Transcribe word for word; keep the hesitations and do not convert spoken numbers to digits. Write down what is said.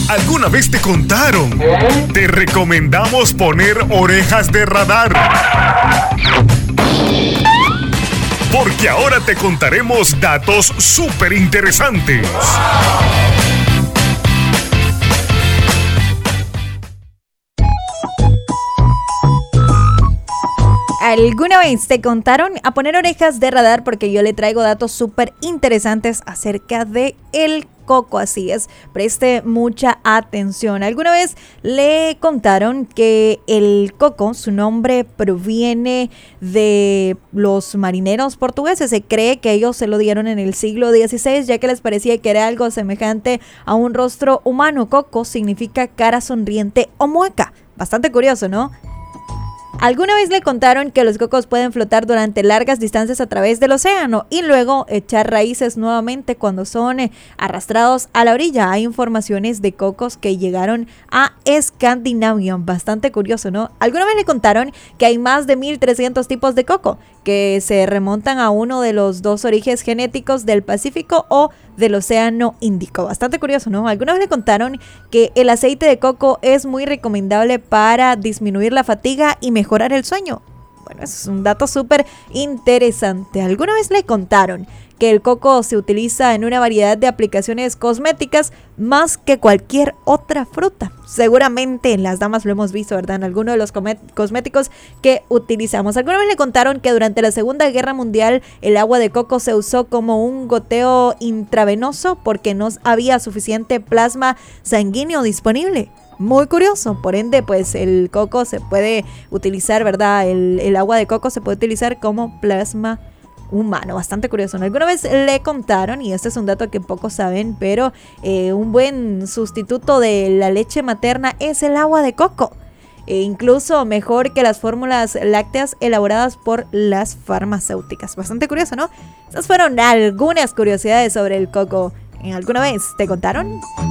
¿Alguna vez te contaron? Te recomendamos poner orejas de radar. Porque ahora te contaremos datos súper interesantes. ¿Alguna vez te contaron a poner orejas de radar? Porque yo le traigo datos súper interesantes acerca de el coco, así es, preste mucha atención. ¿Alguna vez le contaron que el coco, su nombre proviene de los marineros portugueses? Se cree que ellos se lo dieron en el siglo dieciséis, ya que les parecía que era algo semejante a un rostro humano. Coco significa cara sonriente o mueca. Bastante curioso, ¿no? ¿Alguna vez le contaron que los cocos pueden flotar durante largas distancias a través del océano y luego echar raíces nuevamente cuando son eh, arrastrados a la orilla? Hay informaciones de cocos que llegaron a Escandinavia. Bastante curioso, ¿no? ¿Alguna vez le contaron que hay más de mil trescientos tipos de coco que se remontan a uno de los dos orígenes genéticos del Pacífico o del Océano Índico? Bastante curioso, ¿no? ¿Alguna vez le contaron que el aceite de coco es muy recomendable para disminuir la fatiga y mejorar el sueño? Bueno, eso es un dato súper interesante. ¿Alguna vez le contaron que el coco se utiliza en una variedad de aplicaciones cosméticas más que cualquier otra fruta? Seguramente en las damas lo hemos visto, ¿verdad? En alguno de los cosméticos que utilizamos. ¿Alguna vez le contaron que durante la Segunda Guerra Mundial el agua de coco se usó como un goteo intravenoso porque no había suficiente plasma sanguíneo disponible? Muy curioso. Por ende, pues el coco se puede utilizar, ¿verdad? El, el agua de coco se puede utilizar como plasma humano. Bastante curioso, ¿no? Alguna vez le contaron, y este es un dato que pocos saben, pero eh, un buen sustituto de la leche materna es el agua de coco. E incluso mejor que las fórmulas lácteas elaboradas por las farmacéuticas. Bastante curioso, ¿no? Esas fueron algunas curiosidades sobre el coco. ¿Alguna vez te contaron?